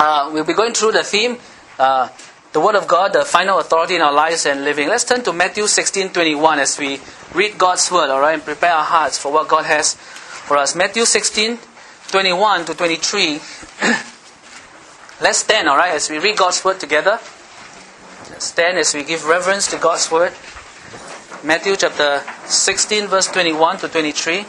We'll be going through the theme, the Word of God, the final authority in our lives and living. Let's turn to Matthew 16:21 as we read God's Word, alright, and prepare our hearts for what God has for us. Matthew 16:21 to 23. Let's stand, alright, as we read God's Word together. Let's stand as we give reverence to God's Word. Matthew chapter 16, verse 21 to 23.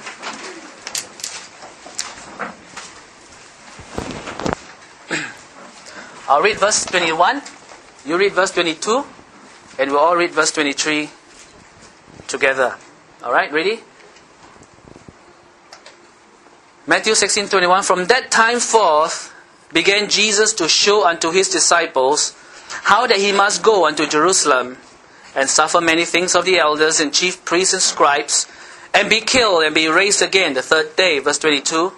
I'll read verse 21, you read verse 22, and we'll all read verse 23 together. Alright, ready? Matthew 16:21. From that time forth began Jesus to show unto his disciples how that he must go unto Jerusalem and suffer many things of the elders and chief priests and scribes, and be killed and be raised again the third day. Verse 22.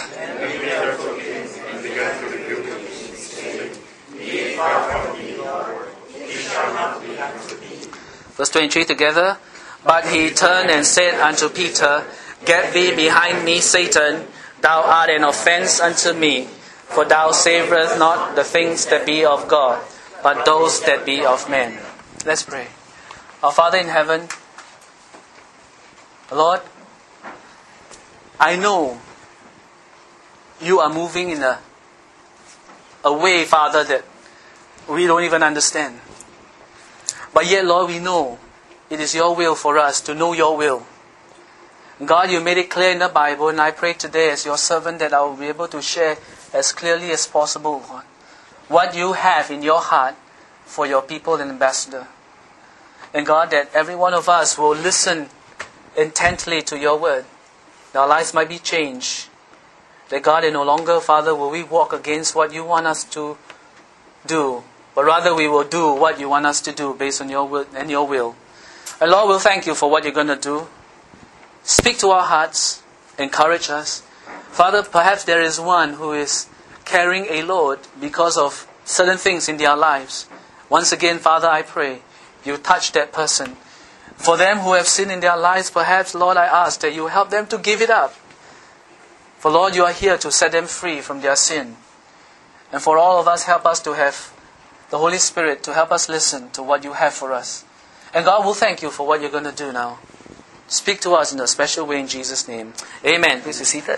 Verse 23 together. But he turned and said unto Peter, Get thee behind me, Satan, thou art an offense unto me, for thou savourest not the things that be of God, but those that be of men. Let's pray. Our Father in heaven, Lord, I know you are moving in a way, Father, that we don't even understand. But yet, Lord, we know it is your will for us to know your will. God, you made it clear in the Bible, and I pray today as your servant that I will be able to share as clearly as possible, Lord, what you have in your heart for your people and ambassador. And God, that every one of us will listen intently to your word. That our lives might be changed. That God, no longer, Father, will we walk against what you want us to do, but rather we will do what you want us to do based on your word and your will. And Lord, we'll thank you for what you're going to do. Speak to our hearts. Encourage us. Father, perhaps there is one who is carrying a load because of certain things in their lives. Once again, Father, I pray you touch that person. For them who have sin in their lives, perhaps, Lord, I ask that you help them to give it up. For Lord, you are here to set them free from their sin. And for all of us, help us to have the Holy Spirit to help us listen to what you have for us. And God will thank you for what you're going to do now. Speak to us in a special way in Jesus' name. Amen. Please be seated.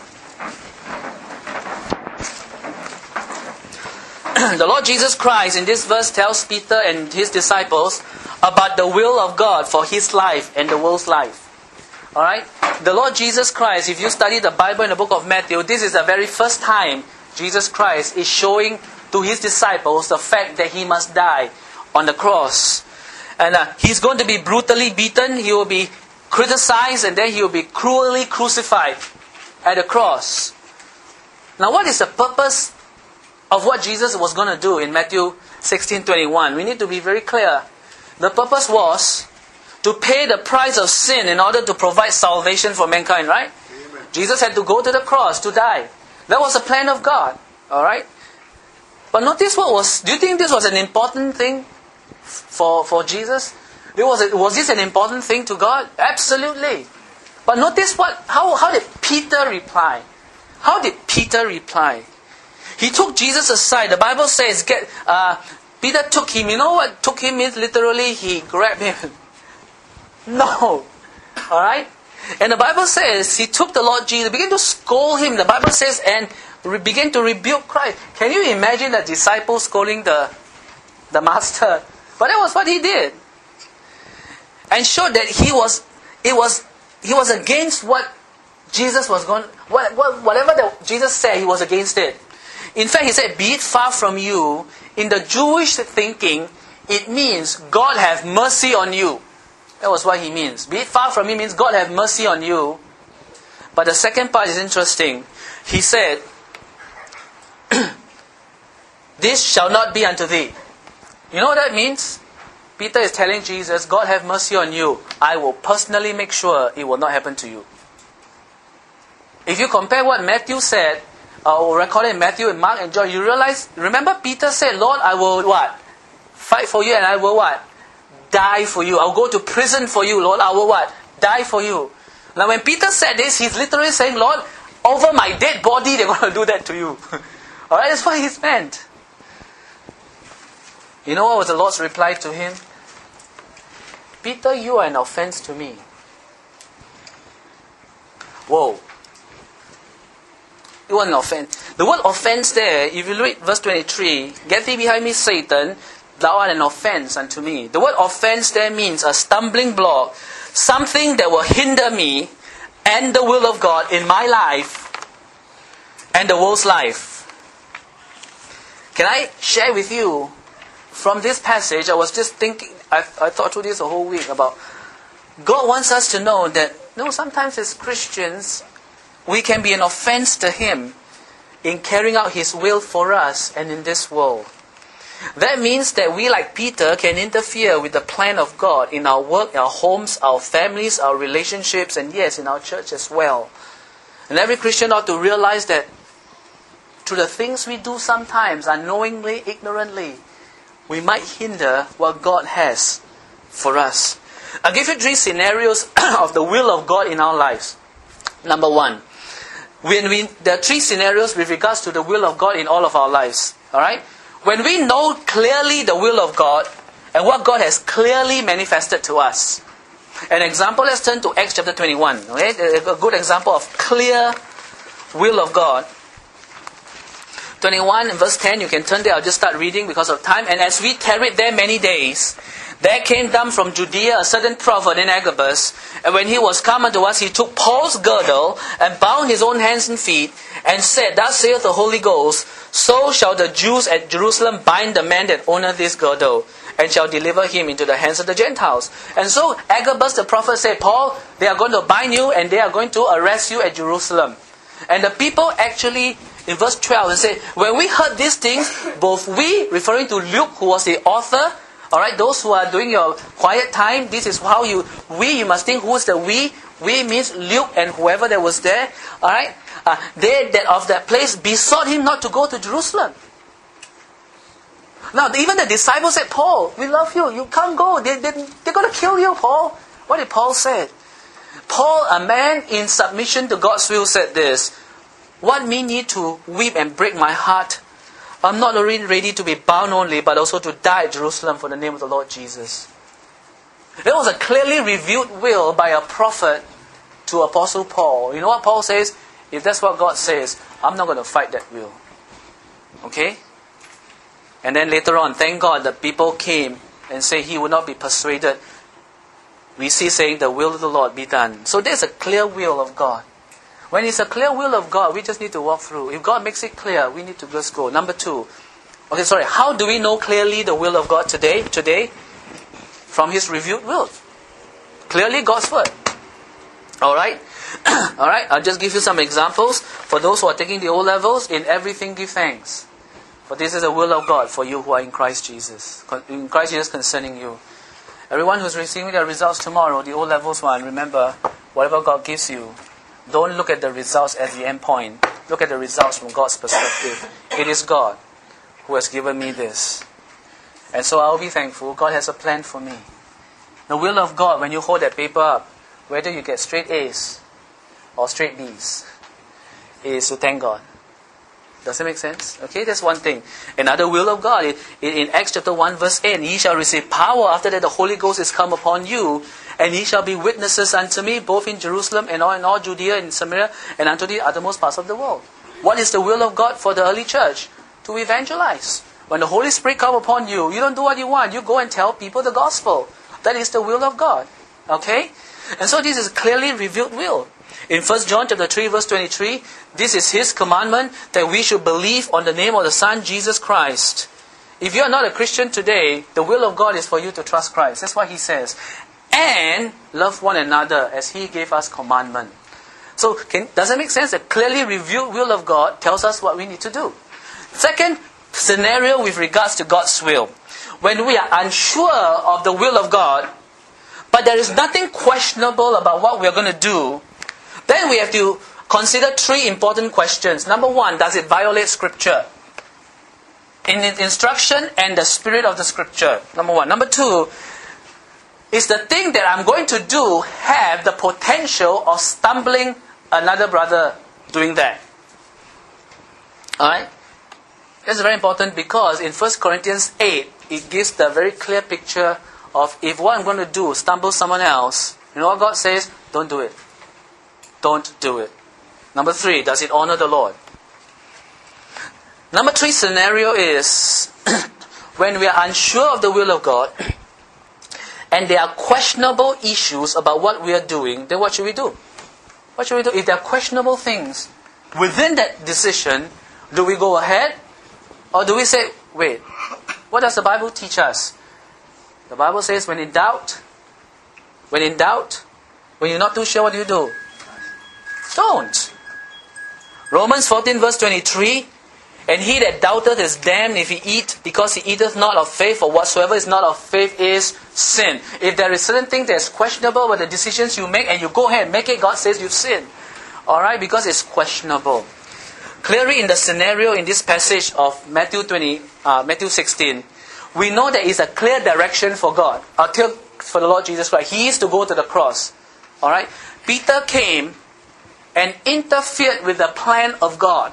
The Lord Jesus Christ in this verse tells Peter and his disciples about the will of God for his life and the world's life. Alright? The Lord Jesus Christ, if you study the Bible in the book of Matthew, this is the very first time Jesus Christ is showing to his disciples the fact that he must die on the cross. And he's going to be brutally beaten, he will be criticized, and then he will be cruelly crucified at the cross. Now what is the purpose of what Jesus was going to do in Matthew 16:21? We need to be very clear. The purpose was to pay the price of sin in order to provide salvation for mankind, right? Amen. Jesus had to go to the cross to die. That was the plan of God. Alright? But notice do you think this was an important thing for Jesus? Was this an important thing to God? Absolutely. But notice how did Peter reply? How did Peter reply? He took Jesus aside. The Bible says, Peter took him. You know what took him means? Literally, he grabbed him. No. Alright? And the Bible says, he took the Lord Jesus, began to scold him. The Bible says, and began to rebuke Christ. Can you imagine the disciples scolding the master? But that was what he did. And showed that he was against what Jesus was going, whatever that Jesus said, he was against it. In fact, he said, be it far from you. In the Jewish thinking, it means God have mercy on you. That was what he means. Be it far from me means God have mercy on you. But the second part is interesting. He said, this shall not be unto thee. You know what that means? Peter is telling Jesus, God have mercy on you. I will personally make sure it will not happen to you. If you compare what Matthew said, or recorded in Matthew and Mark and John, you remember Peter said, Lord, I will what? Fight for you, and I will what? Die for you. I will go to prison for you, Lord. I will what? Die for you. Now when Peter said this, he's literally saying, Lord, over my dead body, they're going to do that to you. Alright, that's what he's meant. You know what was the Lord's reply to him? Peter, you are an offense to me. Whoa. You are an offense. The word offense there, if you read verse 23, get thee behind me, Satan, thou art an offense unto me. The word offense there means a stumbling block, something that will hinder me and the will of God in my life and the world's life. Can I share with you from this passage? I was just thinking, I thought through this the whole week about God wants us to know that sometimes as Christians we can be an offense to Him in carrying out His will for us and in this world. That means that we, like Peter, can interfere with the plan of God in our work, our homes, our families, our relationships, and yes, in our church as well. And every Christian ought to realize that through the things we do sometimes, unknowingly, ignorantly, we might hinder what God has for us. I'll give you 3 scenarios of the will of God in our lives. Number 1, there are 3 scenarios with regards to the will of God in all of our lives. Alright? When we know clearly the will of God and what God has clearly manifested to us. An example, let's turn to Acts chapter 21. Okay? A good example of clear will of God. 21 and verse 10, you can turn there, I'll just start reading because of time. And as we tarried there many days, there came down from Judea a certain prophet named Agabus, and when he was come unto us, he took Paul's girdle, and bound his own hands and feet, and said, Thus saith the Holy Ghost, so shall the Jews at Jerusalem bind the man that owneth this girdle, and shall deliver him into the hands of the Gentiles. And so Agabus the prophet said, Paul, they are going to bind you, and they are going to arrest you at Jerusalem. And the people actually, in verse 12, they say, when we heard these things, both we, referring to Luke, who was the author, alright, those who are doing your quiet time, this is how you must think who is the we. We means Luke and whoever that was there. Alright, they that of that place besought him not to go to Jerusalem. Now, even the disciples said, Paul, we love you. You can't go. They're going to kill you, Paul. What did Paul say? Paul, a man in submission to God's will, said this, What me need to weep and break my heart? I'm not only ready to be bound only, but also to die at Jerusalem for the name of the Lord Jesus. There was a clearly revealed will by a prophet to Apostle Paul. You know what Paul says? If that's what God says, I'm not going to fight that will. Okay? And then later on, thank God the people came and said he would not be persuaded. We see saying the will of the Lord be done. So there's a clear will of God. When it's a clear will of God, we just need to walk through. If God makes it clear, we need to just go. Number 2. How do we know clearly the will of God today? From His revealed will. Clearly God's word. Alright? Alright, I'll just give you some examples. For those who are taking the O-levels, in everything give thanks. For this is the will of God for you who are in Christ Jesus. In Christ Jesus concerning you. Everyone who's receiving their results tomorrow, the O-levels one, remember, whatever God gives you, don't look at the results as the end point. Look at the results from God's perspective. It is God who has given me this. And so I'll be thankful. God has a plan for me. The will of God, when you hold that paper up, whether you get straight A's or straight B's, is to thank God. Does that make sense? Okay, that's one thing. Another will of God, in Acts chapter 1 verse 8, ye shall receive power after that the Holy Ghost is come upon you, and ye shall be witnesses unto me, both in Jerusalem and in all Judea and Samaria, and unto the uttermost parts of the world. What is the will of God for the early church? To evangelize. When the Holy Spirit come upon you, you don't do what you want. You go and tell people the gospel. That is the will of God. Okay? And so this is clearly revealed will. In 1 John chapter 3 verse 23, this is His commandment that we should believe on the name of the Son Jesus Christ. If you are not a Christian today, the will of God is for you to trust Christ. That's what He says. And love one another as He gave us commandment. So, does it make sense? The clearly revealed will of God tells us what we need to do. Second scenario with regards to God's will. When we are unsure of the will of God, but there is nothing questionable about what we are going to do, then we have to consider 3 important questions. Number 1, does it violate Scripture? In its instruction and the spirit of the Scripture. Number 1. Number 2, is the thing that I'm going to do have the potential of stumbling another brother doing that? Alright? That's very important because in 1 Corinthians 8, it gives the very clear picture of if what I'm going to do stumbles someone else, you know what God says? Don't do it. Don't do it. Number 3, does it honor the Lord? Number 3 scenario is when we are unsure of the will of God and there are questionable issues about what we are doing, then what should we do? What should we do? If there are questionable things within that decision, do we go ahead? Or do we say, wait, what does the Bible teach us? The Bible says when in doubt, when you're not too sure, what do? Don't. Romans 14 verse 23, and he that doubteth is damned if he eat, because he eateth not of faith, for whatsoever is not of faith is sin. If there is certain thing that is questionable with the decisions you make, and you go ahead and make it, God says you've sinned. Alright, because it's questionable. Clearly in the scenario in this passage of Matthew 16, we know there is a clear direction for God, for the Lord Jesus Christ. He is to go to the cross. Alright, Peter came and interfered with the plan of God.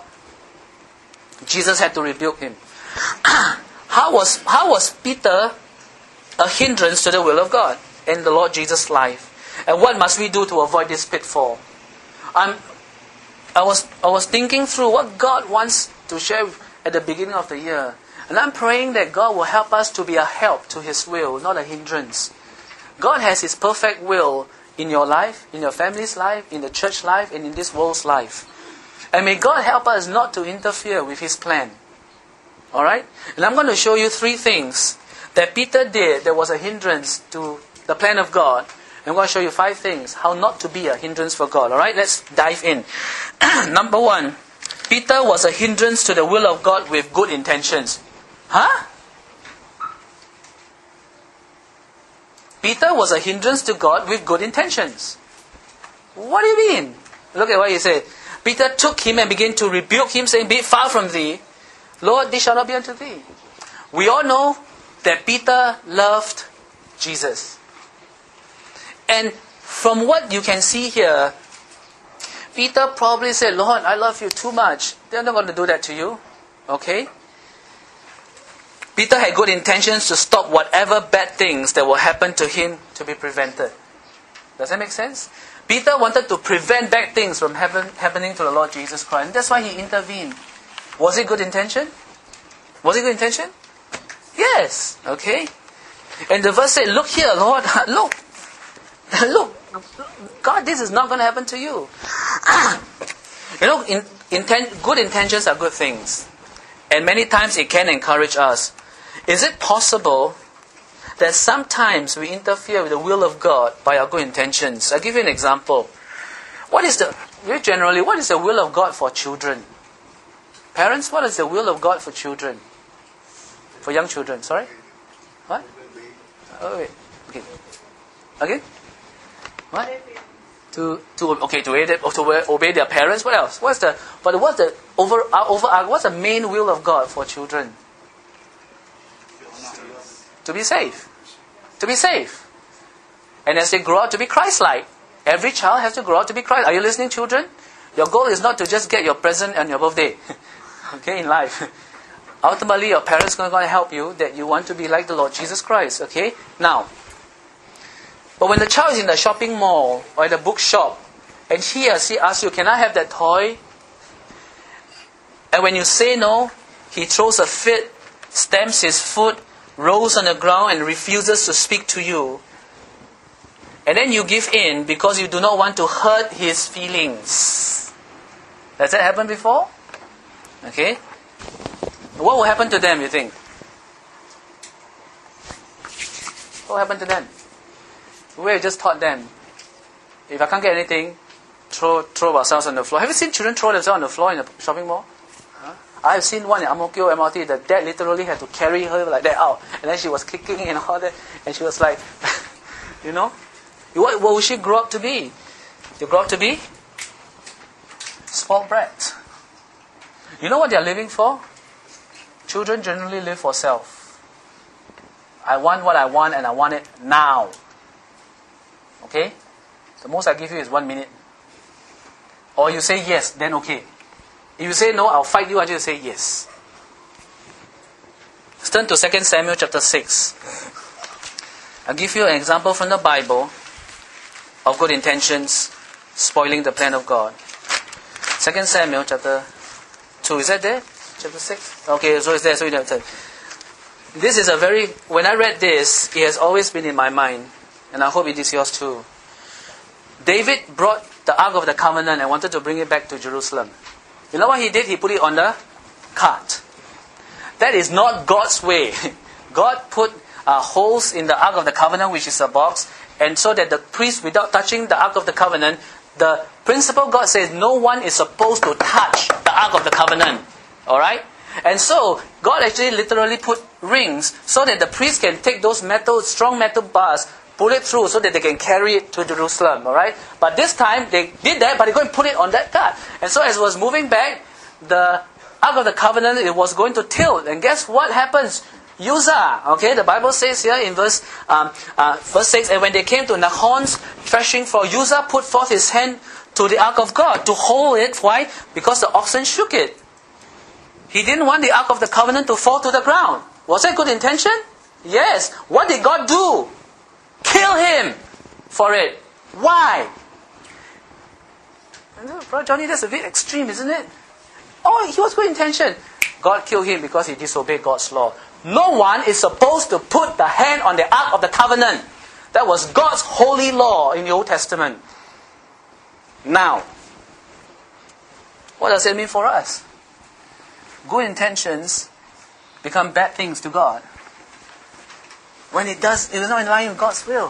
Jesus had to rebuke him. How was Peter a hindrance to the will of God in the Lord Jesus' life? And what must we do to avoid this pitfall? I was thinking through what God wants to share at the beginning of the year. And I'm praying that God will help us to be a help to His will, not a hindrance. God has His perfect will in your life, in your family's life, in the church life, and in this world's life. And may God help us not to interfere with His plan. Alright? And I'm going to show you 3 things that Peter did that was a hindrance to the plan of God. And I'm going to show you 5 things how not to be a hindrance for God. Alright? Let's dive in. Number 1. Peter was a hindrance to the will of God with good intentions. Huh? Peter was a hindrance to God with good intentions. What do you mean? Look at what he said. Peter took him and began to rebuke him, saying, "Be it far from thee, Lord, this shall not be unto thee." We all know that Peter loved Jesus. And from what you can see here, Peter probably said, "Lord, I love you too much. They're not going to do that to you." Okay? Peter had good intentions to stop whatever bad things that will happen to him to be prevented. Does that make sense? Peter wanted to prevent bad things from happening to the Lord Jesus Christ. And that's why he intervened. Was it good intention? Was it good intention? Yes. Okay. And the verse said, "Look here, Lord. Look. God, this is not going to happen to you." You know, good intentions are good things. And many times it can encourage us. Is it possible that sometimes we interfere with the will of God by our good intentions? I'll give you an example. What is the will of God for children? Parents, what is the will of God for children? For young children, sorry? What? Oh, wait. Okay. Again? What? To obey their parents. What else? What's the main will of God for children? To be safe. To be safe. And as they grow up to be Christ-like. Every child has to grow up to be Christ. Are you listening, children? Your goal is not to just get your present on your birthday. Okay, in life. Ultimately, your parents are going to help you that you want to be like the Lord Jesus Christ. Okay? Now, but when the child is in the shopping mall or in the bookshop, and he or she asks you, "Can I have that toy?" And when you say no, he throws a fit, stamps his foot, rolls on the ground and refuses to speak to you. And then you give in because you do not want to hurt his feelings. Has that happened before? Okay. What will happen to them, you think? What will happen to them? We have just taught them, if I can't get anything, throw ourselves on the floor. Have you seen children throw themselves on the floor in a shopping mall? I have seen one in Ang Mo Kio MRT. The dad literally had to carry her like that out. And then she was kicking and all that. And she was like, you know. What will she grow up to be? You grow up to be? Spoiled brat. You know what they are living for? Children generally live for self. I want what I want and I want it now. Okay? The most I give you is 1 minute. Or you say yes, then okay. If you say no, I'll fight you until you say yes. turn to 2 Samuel chapter 6. I'll give you an example from the Bible of good intentions spoiling the plan of God. 2 Samuel chapter 2. Is that there? Chapter 6? Okay, so it's there. So you have to. This is a very... When I read this, it has always been in my mind. And I hope it is yours too. David brought the Ark of the Covenant and wanted to bring it back to Jerusalem. You know what he did? He put it on the cart. That is not God's way. God put holes in the Ark of the Covenant, which is a box, and so that the priest, without touching the Ark of the Covenant, the principle God says no one is supposed to touch the Ark of the Covenant. Alright? And so, God actually literally put rings so that the priest can take those strong metal bars, pull it through so that they can carry it to Jerusalem. Alright? But this time, they did that, but they couldn't put it on that cart. And so as it was moving back, the Ark of the Covenant, it was going to tilt. And guess what happens? Uzzah. Okay, the Bible says here in verse 6, and when they came to Nahon's threshing floor, Uzzah put forth his hand to the Ark of God to hold it. Why? Because the oxen shook it. He didn't want the Ark of the Covenant to fall to the ground. Was that good intention? Yes. What did God do? Kill him for it. Why? Brother Johnny, that's a bit extreme, isn't it? Oh, he was good intention. God killed him because he disobeyed God's law. No one is supposed to put the hand on the Ark of the Covenant. That was God's holy law in the Old Testament. Now, what does it mean for us? Good intentions become bad things to God. When it is not in line with God's will.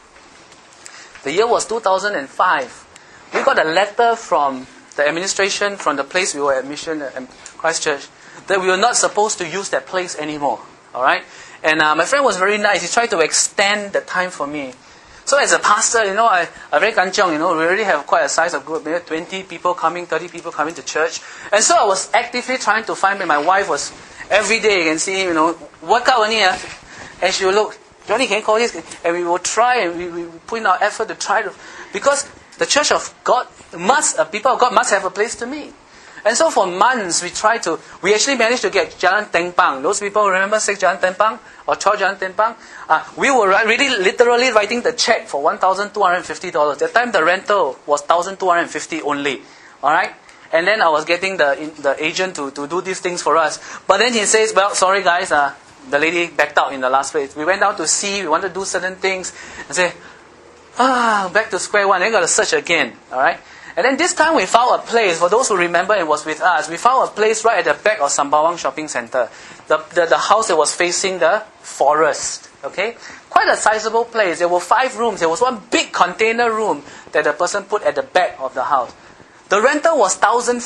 The year was 2005. We got a letter from the administration, from the place we were at Mission and Christchurch, that we were not supposed to use that place anymore. Alright? And my friend was very nice. He tried to extend the time for me. So as a pastor, I very kanchiong, we already have quite a size of group, maybe 20 people coming, 30 people coming to church. And so I was actively trying to find, my wife was, every day you can see, work out only, and she will look, Johnny, can you call this? And we will try, and we put in our effort to try to, because the church of God people of God must have a place to meet. And so for months we actually managed to get Jalan Tempang. Those people remember 6 Jalan Tempang or 12 Jalan Tempang? We were really literally writing the check for $1,250. That time the rental was $1,250 only. Alright? And then I was getting the agent to do these things for us. But then he says, well, sorry guys, the lady backed out in the last place. We went down to see, we wanted to do certain things, and say, back to square one, then got to search again. Alright? And then this time we found a place, for those who remember it was with us, we found a place right at the back of Sembawang Shopping Centre. The house that was facing the forest. Okay? Quite a sizable place. There were 5 rooms. There was one big container room that the person put at the back of the house. The rental was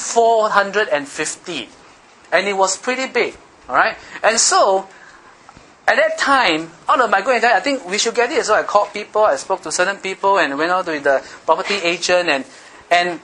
$1,450. And it was pretty big. Alright? And so, at that time, out of my good intent, I think we should get it. So I called people, I spoke to certain people, and went out with the property agent, and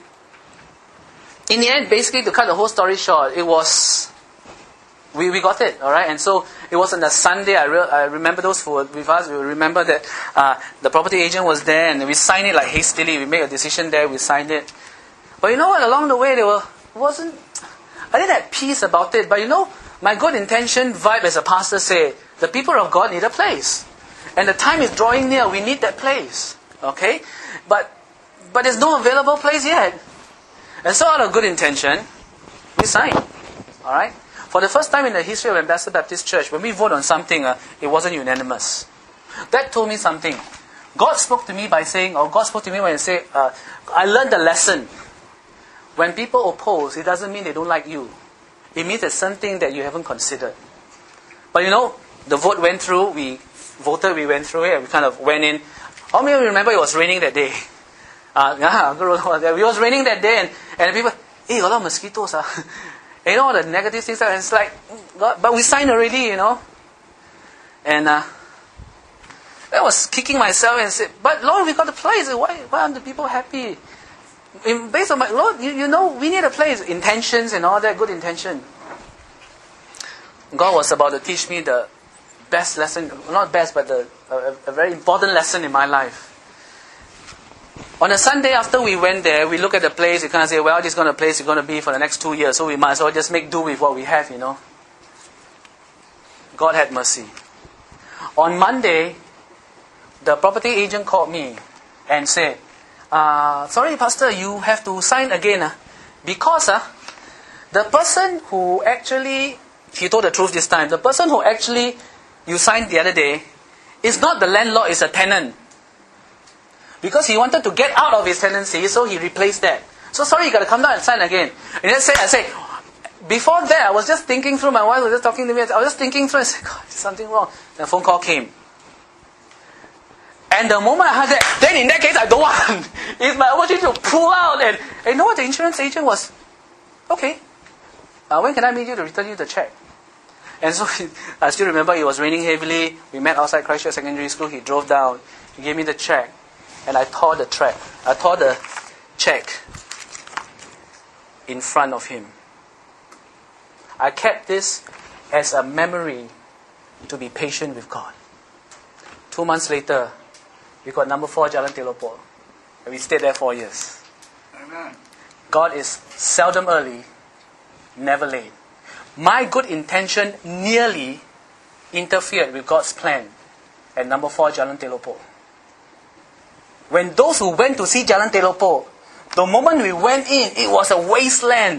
in the end, basically, to cut the whole story short, it was, we got it, alright? And so, it was on a Sunday, I remember those who were with us, we remember that the property agent was there, and we signed it like hastily, we made a decision there, we signed it. But you know what, along the way, I didn't have peace about it, but my good intention vibe as a pastor said, the people of God need a place. And the time is drawing near, we need that place, okay? But there's no available place yet. And so out of good intention, we signed. Alright? For the first time in the history of Ambassador Baptist Church, when we vote on something, it wasn't unanimous. That told me something. God spoke to me by saying, or God spoke to me when He said, I learned the lesson. When people oppose, it doesn't mean they don't like you. It means there's something that you haven't considered. But the vote went through, we voted, we went through it, and we kind of went in. How many of you remember it was raining that day? It was raining that day, and people, got a lot of mosquitoes. And all the negative things. It's like, God, but we signed already, And I was kicking myself and said, but Lord, we got a place. Why aren't the people happy? Based on my Lord, we need a place. Intentions and all that, good intention. God was about to teach me the best lesson, not best, but a very important lesson in my life. On a Sunday after we went there, we look at the place, we kind of say, well, this is going to place is going to be for the next 2 years, so we might as well just make do with what we have, God had mercy. On Monday, the property agent called me and said, sorry, Pastor, you have to sign again. Because the person who actually, he told the truth this time, the person who actually you signed the other day is not the landlord, it's a tenant. Because he wanted to get out of his tenancy, so he replaced that. So sorry, you got to come down and sign again. And I said, before that, I was just thinking through, my wife was just talking to me, I was just thinking through, I said, God, there's something wrong. The phone call came. And the moment I heard that, then in that case, I don't want. It's my opportunity to pull out. And you know what, the insurance agent was, okay, when can I meet you to return you the check? And so I still remember it was raining heavily. We met outside Christchurch Secondary School. He drove down. He gave me the check. And I tore the check in front of him. I kept this as a memory to be patient with God. 2 months later, we got number 4 Jalan Telopor. And we stayed there 4 years. Amen. God is seldom early, never late. My good intention nearly interfered with God's plan at number 4 Jalan Telopor. When those who went to see Jalan Telopor, the moment we went in, it was a wasteland.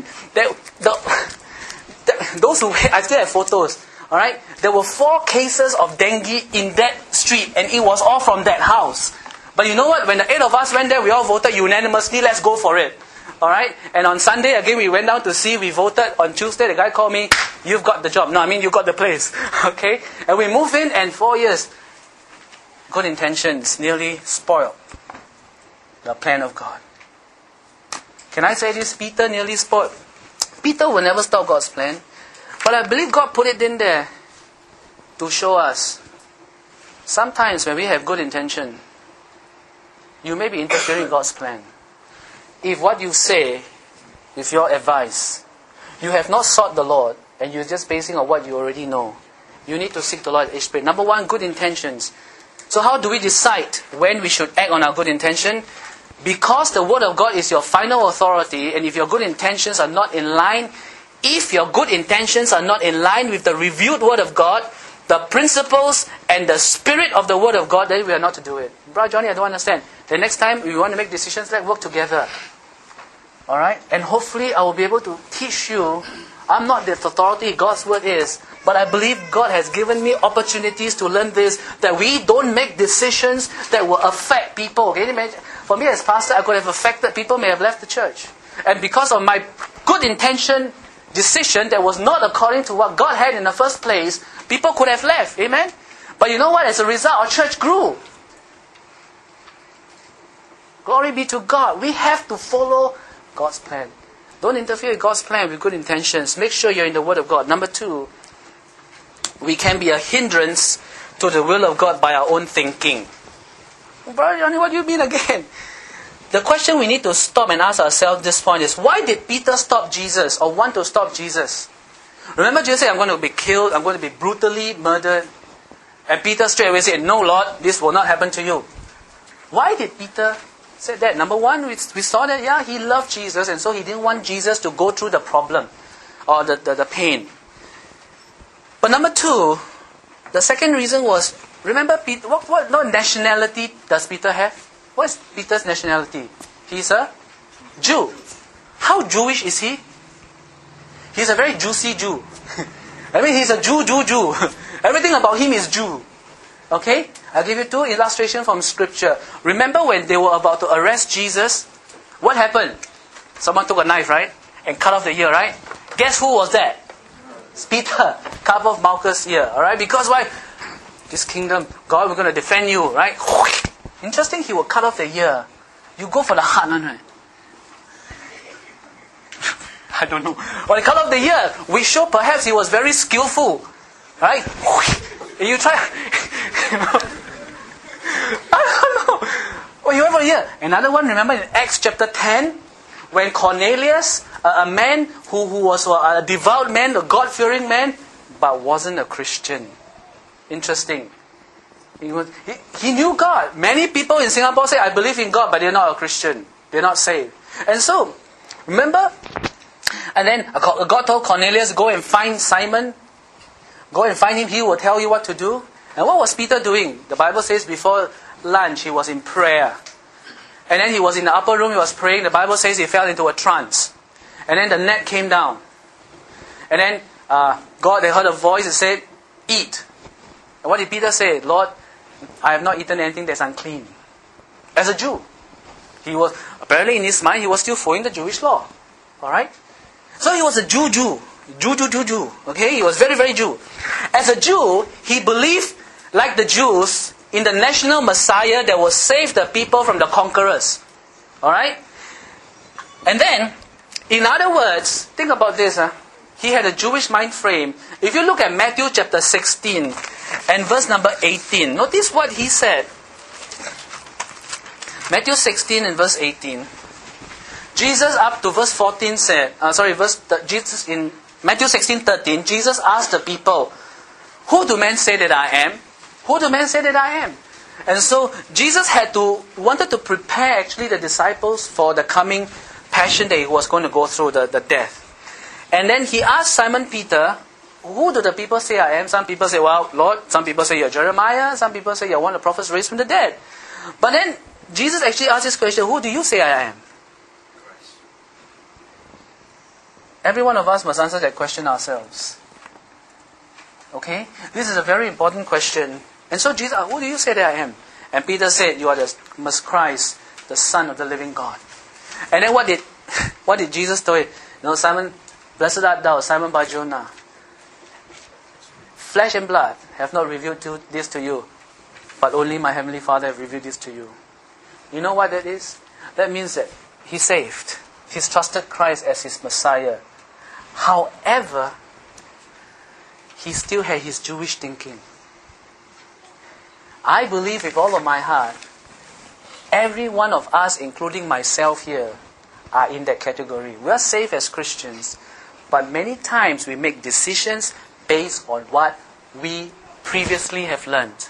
Those who, I still have photos. Alright? There were 4 cases of dengue in that street, and it was all from that house. But you know what? When the 8 of us went there, we all voted unanimously, let's go for it. Alright? And on Sunday, again, we went down to see, we voted. On Tuesday, the guy called me, you've got the job. No, I mean, you got the place. Okay? And we moved in, and 4 years, good intentions nearly spoiled the plan of God. Can I say this? Peter nearly spoiled. Peter will never stop God's plan. But I believe God put it in there to show us. Sometimes when we have good intention, you may be interfering in God's plan. If what you say, with your advice, you have not sought the Lord, and you're just basing on what you already know, you need to seek the Lord at each spirit. Number 1, good intentions. So how do we decide when we should act on our good intention? Because the Word of God is your final authority, and if your good intentions are not in line, if your good intentions are not in line with the revealed Word of God, the principles and the spirit of the Word of God, then we are not to do it. Brother Johnny, I don't understand. The next time we want to make decisions, let's work together. Alright? And hopefully I will be able to teach you. I'm not the authority, God's Word is. But I believe God has given me opportunities to learn this, that we don't make decisions that will affect people. Can you imagine? For me as pastor, I could have affected people, may have left the church. And because of my good intention decision that was not according to what God had in the first place, people could have left. Amen? But you know what? As a result, our church grew. Glory be to God. We have to follow God's plan. Don't interfere with God's plan with good intentions. Make sure you're in the Word of God. Number 2, we can be a hindrance to the will of God by our own thinking. Brother Johnny, what do you mean again? The question we need to stop and ask ourselves at this point is, why did Peter stop Jesus or want to stop Jesus? Remember Jesus said, I'm going to be killed, I'm going to be brutally murdered. And Peter straight away said, no Lord, this will not happen to you. Why did Peter say that? Number 1, we saw that, he loved Jesus, and so he didn't want Jesus to go through the problem or the pain. But number 2, the second reason was, remember Peter, what nationality does Peter have? What is Peter's nationality? He's a Jew. How Jewish is he? He's a very juicy Jew. I mean, he's a Jew. Everything about him is Jew. Okay? I'll give you 2 illustrations from Scripture. Remember when they were about to arrest Jesus? What happened? Someone took a knife, right? And cut off the ear, right? Guess who was that? It's Peter. Cut off Malchus' ear. Alright? Because why? This kingdom, God, we're going to defend you, right? Interesting, he will cut off the ear. You go for the hard one, right? I don't know. When he cut off the ear, we show perhaps he was very skillful. Right? You try. I don't know. Oh, you ever hear? Another one, remember in Acts chapter 10, when Cornelius, a man who was a devout man, a God-fearing man, but wasn't a Christian. Interesting. He knew God. Many people in Singapore say, I believe in God, but they're not a Christian. They're not saved. And so, remember? And then God told Cornelius, go and find Simon. Go and find him, he will tell you what to do. And what was Peter doing? The Bible says before lunch he was in prayer. And then he was in the upper room, he was praying. The Bible says he fell into a trance. And then the net came down. And then they heard a voice that said, eat. And what did Peter say? Lord, I have not eaten anything that's unclean. As a Jew. He was, apparently in his mind, he was still following the Jewish law. Alright? So he was a Jew. Jew. Okay? He was very, very Jew. As a Jew, he believed, like the Jews, in the national Messiah that will save the people from the conquerors. Alright? And then, in other words, think about this. He had a Jewish mind frame. If you look at Matthew chapter 16 and verse number 18, notice what he said. Matthew 16 and verse 18. Jesus up to verse 14 said, Jesus in Matthew 16:13, Jesus asked the people, who do men say that I am? Who do men say that I am? And so Jesus wanted to prepare actually the disciples for the coming passion that he was going to go through, the death. And then he asked Simon Peter, who do the people say I am? Some people say, well, Lord, some people say you're Jeremiah, some people say you're one of the prophets raised from the dead. But then Jesus actually asked this question, who do you say I am? Every one of us must answer that question ourselves. Okay? This is a very important question. And so Jesus, who do you say that I am? And Peter said, you are the Christ, the Son of the living God. And then what did Jesus tell him? Simon, blessed art thou, Simon Bar-Jonah. Flesh and blood have not revealed this to you, but only my heavenly Father have revealed this to you. You know what that is? That means that he's saved. He's trusted Christ as his Messiah. However, he still had his Jewish thinking. I believe with all of my heart, every one of us, including myself here, are in that category. We are saved as Christians, but many times we make decisions based on what we previously have learned.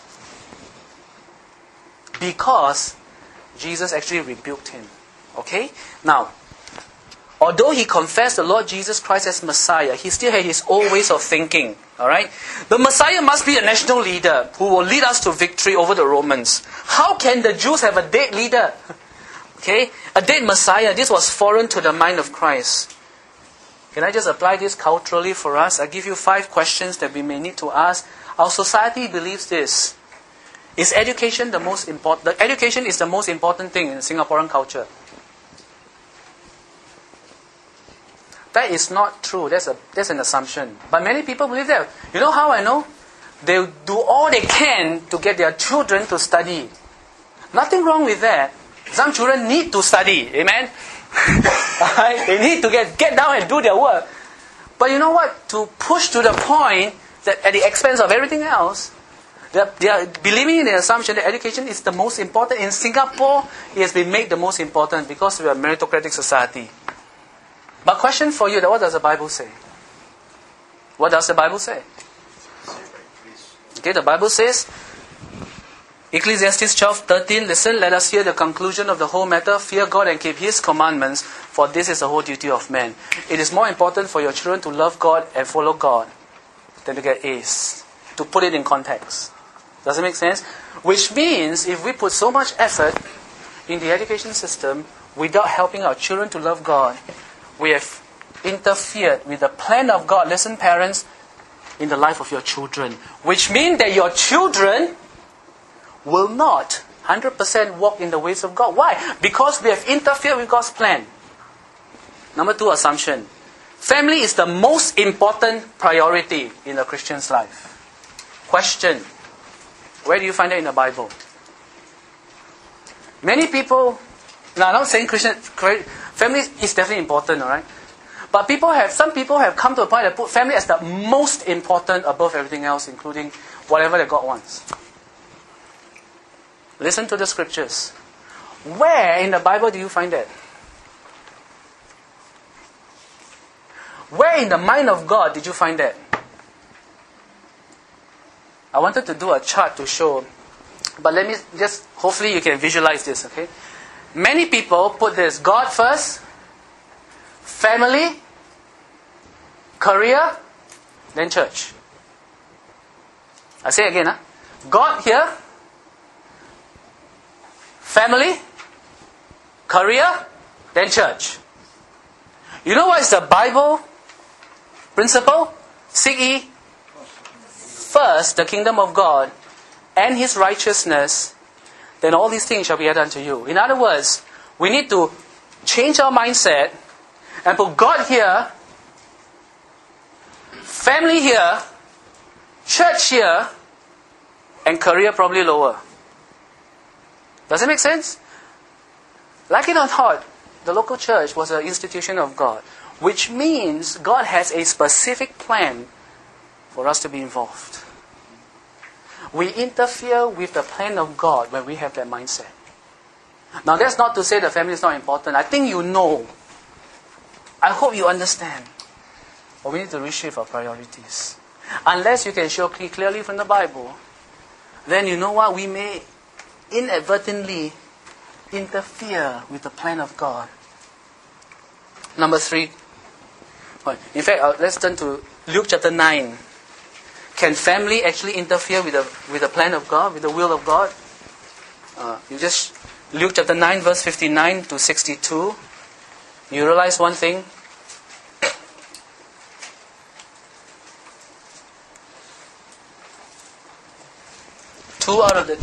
Because Jesus actually rebuked him. Okay? Now, although he confessed the Lord Jesus Christ as Messiah, he still had his own ways of thinking. Alright? The Messiah must be a national leader who will lead us to victory over the Romans. How can the Jews have a dead leader? Okay? A dead Messiah. This was foreign to the mind of Christ. Can I just apply this culturally for us? I give you 5 questions that we may need to ask. Our society believes this. Is education the most important? Education is the most important thing in Singaporean culture. That is not true. That's an assumption. But many people believe that. You know how I know? They do all they can to get their children to study. Nothing wrong with that. Some children need to study. Amen? Right? They need to get down and do their work. But you know what? To push to the point that at the expense of everything else, they are believing in the assumption that education is the most important. In Singapore, it has been made the most important because we are a meritocratic society. But question for you, what does the Bible say? What does the Bible say? Okay, the Bible says, Ecclesiastes 12:13, listen, let us hear the conclusion of the whole matter. Fear God and keep His commandments, for this is the whole duty of man. It is more important for your children to love God and follow God than to get A's. To put it in context. Does it make sense? Which means, if we put so much effort in the education system without helping our children to love God, we have interfered with the plan of God, listen parents, in the life of your children. Which means that your children will not 100% walk in the ways of God. Why? Because we have interfered with God's plan. Number 2 assumption. Family is the most important priority in a Christian's life. Question. Where do you find that in the Bible? Many people, now I'm not saying family is definitely important, alright? But some people have come to a point that put family as the most important above everything else, including whatever that God wants. Listen to the scriptures. Where in the Bible do you find that? Where in the mind of God did you find that? I wanted to do a chart to show, but let me just, hopefully you can visualize this, okay? Many people put this, God first, family, career, then church. I say again, God here, family, career, then church. You know what is the Bible principle? Seek ye first the kingdom of God and His righteousness, then all these things shall be added unto you. In other words, we need to change our mindset and put God here, family here, church here, and career probably lower. Does it make sense? Like it or not, the local church was an institution of God, which means God has a specific plan for us to be involved. We interfere with the plan of God when we have that mindset. Now that's not to say the family is not important. I think you know. I hope you understand. But we need to reshape our priorities. Unless you can show clearly from the Bible, then you know what? We may inadvertently interfere with the plan of God. Number 3. In fact, let's turn to Luke chapter 9. Can family actually interfere with the plan of God, with the will of God? Luke chapter 9, verse 59 to 62. You realize one thing? Two out of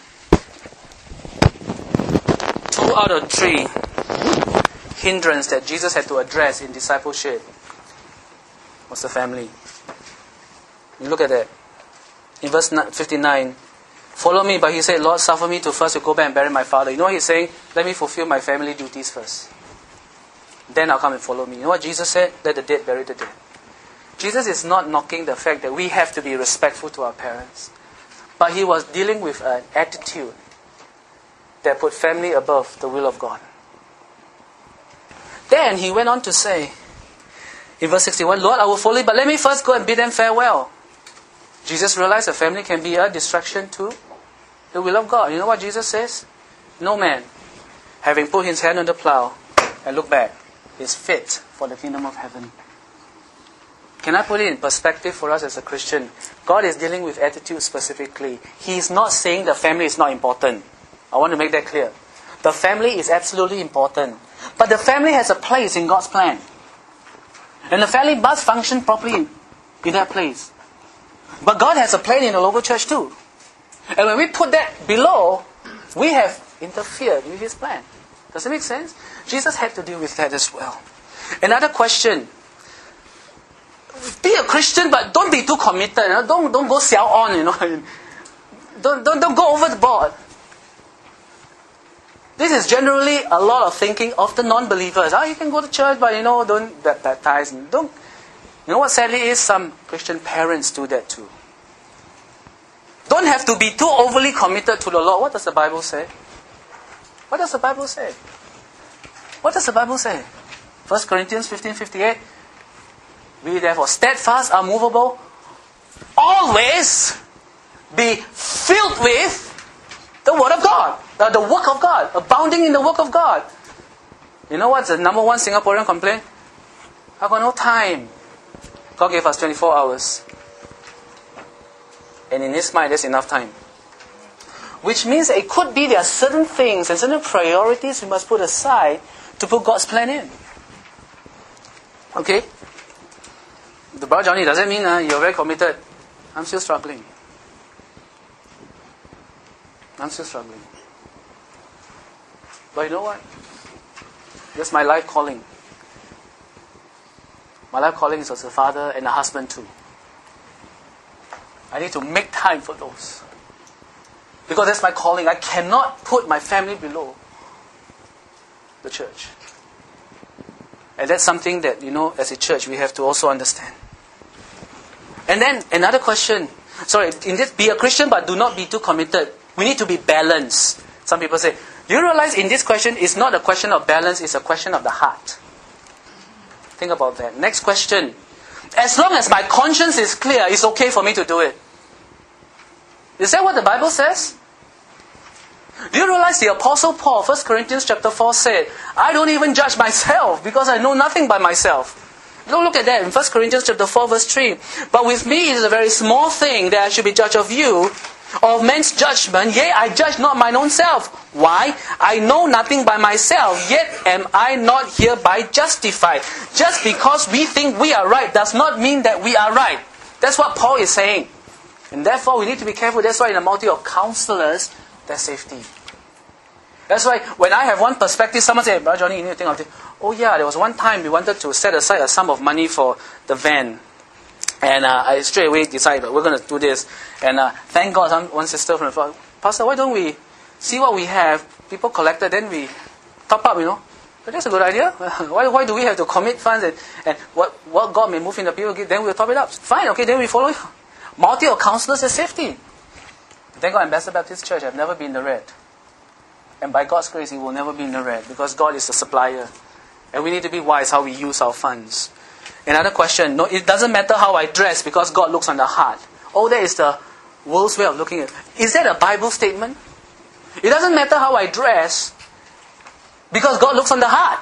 three hindrance that Jesus had to address in discipleship was the family. You look at that. In verse 59, follow me, but he said, Lord, suffer me to first to go back and bury my father. You know what he's saying? Let me fulfill my family duties first. Then I'll come and follow me. You know what Jesus said? Let the dead bury the dead. Jesus is not knocking the fact that we have to be respectful to our parents. But he was dealing with an attitude that put family above the will of God. Then he went on to say, in verse 61, Lord, I will follow you, but let me first go and bid them farewell. Jesus realized a family can be a distraction to the will of God. You know what Jesus says? No man, having put his hand on the plow and look back, is fit for the kingdom of heaven. Can I put it in perspective for us as a Christian? God is dealing with attitude specifically. He is not saying the family is not important. I want to make that clear. The family is absolutely important. But the family has a place in God's plan. And the family must function properly in that place. But God has a plan in the local church too. And when we put that below, we have interfered with His plan. Does it make sense? Jesus had to deal with that as well. Another question. Be a Christian, but don't be too committed. You know? Don't go sell on. You know, don't go over the board. This is generally a lot of thinking of the non-believers. You can go to church, but don't baptize. Don't. You know what sadly is? Some Christian parents do that too. Don't have to be too overly committed to the Lord. What does the Bible say? What does the Bible say? What does the Bible say? 1 Corinthians 15:58. Be therefore steadfast, unmovable, always be filled with the Word of God, the work of God, abounding in the work of God. You know what's the number one Singaporean complaint? I've got no time. God gave us 24 hours. And in His mind, there's enough time. Which means it could be there are certain things and certain priorities we must put aside to put God's plan in. Okay? The brother Johnny, does that mean you're very committed? I'm still struggling. But you know what? That's my life calling. My life calling is as a father and a husband too. I need to make time for those. Because that's my calling. I cannot put my family below the church. And that's something that, as a church, we have to also understand. And then another question. In this, be a Christian but do not be too committed. We need to be balanced. Some people say, you realize in this question, it's not a question of balance, it's a question of the heart. Think about that. Next question. As long as my conscience is clear, it's okay for me to do it. Is that what the Bible says? Do you realize the Apostle Paul, 1 Corinthians chapter 4 said, I don't even judge myself because I know nothing by myself. Look at that in 1 Corinthians chapter 4 verse 3. But with me it is a very small thing that I should be judged of you, of men's judgment, yea, I judge not mine own self. Why? I know nothing by myself, yet am I not hereby justified. Just because we think we are right does not mean that we are right. That's what Paul is saying. And therefore we need to be careful. That's why in a multitude of counselors, there's safety. That's why when I have one perspective, someone says, Brother Johnny, you need to think of this. Oh yeah, there was one time we wanted to set aside a sum of money for the van. And I straight away decided we're going to do this. And thank God, one sister from the floor, Pastor, why don't we see what we have? People collected, then we top up, But that's a good idea. Why do we have to commit funds? And what God may move in the people give, then we'll top it up. Fine, okay, then we follow it. Multi of counselors is safety. Thank God, Ambassador Baptist Church have never been in the red. And by God's grace, it will never be in the red because God is the supplier. And we need to be wise how we use our funds. Another question. No, it doesn't matter how I dress because God looks on the heart. Oh, that is the world's way of looking at it. Is that a Bible statement? It doesn't matter how I dress because God looks on the heart.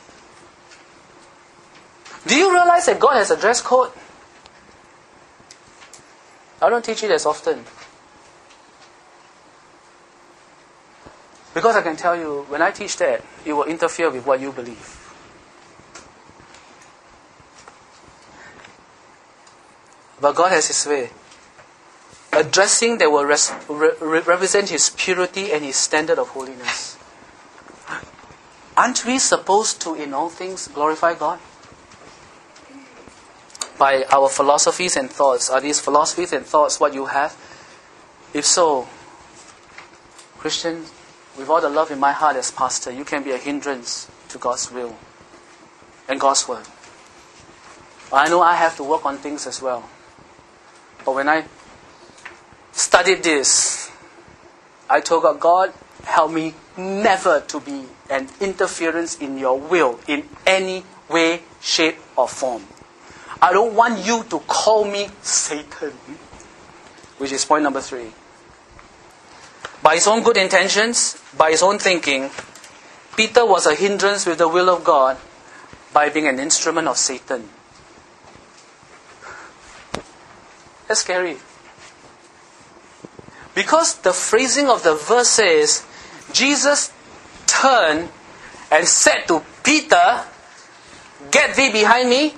Do you realize that God has a dress code? I don't teach it as often. Because I can tell you, when I teach that, it will interfere with what you believe. But God has His way. A dressing that will represent His purity and His standard of holiness. Aren't we supposed to, in all things, glorify God? By our philosophies and thoughts. Are these philosophies and thoughts what you have? If so, Christian, with all the love in my heart as pastor, you can be a hindrance to God's will and God's word. I know I have to work on things as well. But when I studied this, I told God, God, help me never to be an interference in your will in any way, shape or form. I don't want you to call me Satan. Which is point number 3. By his own good intentions, by his own thinking, Peter was a hindrance with the will of God by being an instrument of Satan. That's scary. Because the phrasing of the verse says, Jesus turned and said to Peter, "Get thee behind me."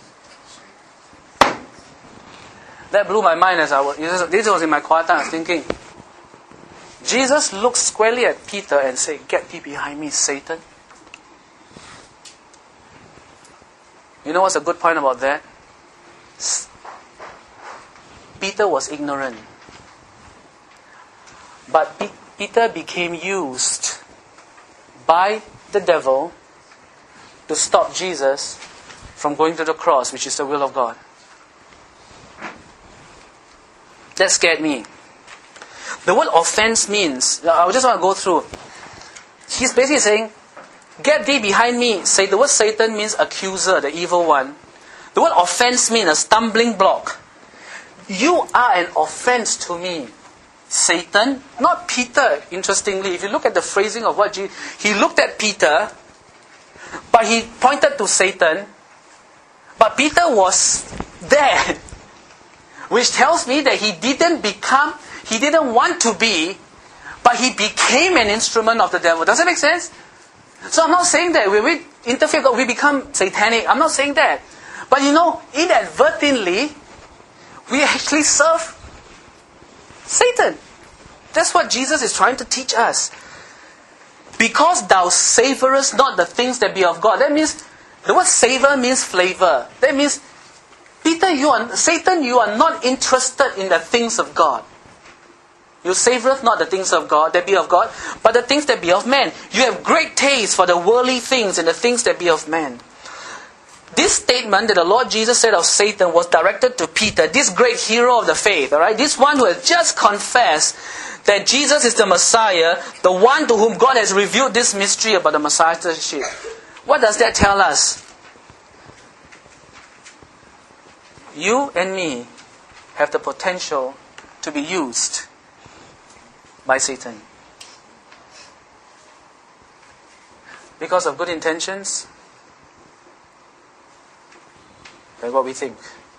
That blew my mind as this was in my quiet time. I was thinking, Jesus looked squarely at Peter and said, "Get thee behind me, Satan." You know what's a good point about that? Peter was ignorant. But Peter became used by the devil to stop Jesus from going to the cross, which is the will of God. That scared me. The word offense means, I just want to go through. He's basically saying, "Get thee behind me." Say the word Satan means accuser, the evil one. The word offense means a stumbling block. You are an offense to me, Satan, not Peter. Interestingly, if you look at the phrasing of what Jesus, he looked at Peter, but he pointed to Satan, but Peter was there, which tells me that he didn't want to be, but he became an instrument of the devil. Does that make sense? So I'm not saying that when we interfere, we become satanic. I'm not saying that. But inadvertently, we actually serve Satan. That's what Jesus is trying to teach us. Because thou savorest not the things that be of God. That means, the word savor means flavor. That means, Satan, you are not interested in the things of God. You savoreth not the things of God, that be of God, but the things that be of man. You have great taste for the worldly things and the things that be of man. This statement that the Lord Jesus said of Satan was directed to Peter, this great hero of the faith, alright? This one who has just confessed that Jesus is the Messiah, the one to whom God has revealed this mystery about the Messiahship. What does that tell us? You and me have the potential to be used by Satan. Because of good intentions, than what we think.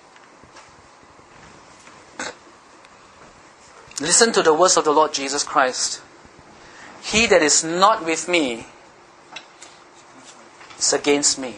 Listen to the words of the Lord Jesus Christ. He that is not with me is against me.